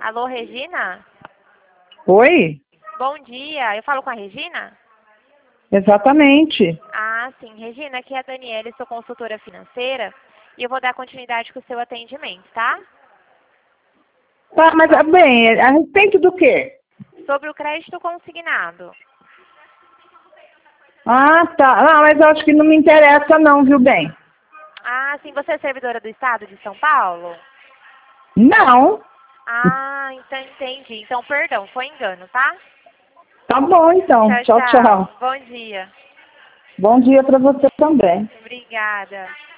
Alô, Regina? Oi? Bom dia, eu falo com a Regina? Exatamente. Ah, sim. Regina, aqui é a Daniela, sou consultora financeira e eu vou dar continuidade com o seu atendimento, tá? Tá, mas bem, a respeito do quê? Sobre o crédito consignado. Ah, tá. Não, mas eu acho que não me interessa não, viu, bem? Ah, sim. Você é servidora do Estado de São Paulo? Não. Ah, então entendi. Então, perdão, foi engano, tá? Tá bom, então. Tchau, Tchau, tchau. tchau. Bom dia. Bom dia para você também. Obrigada.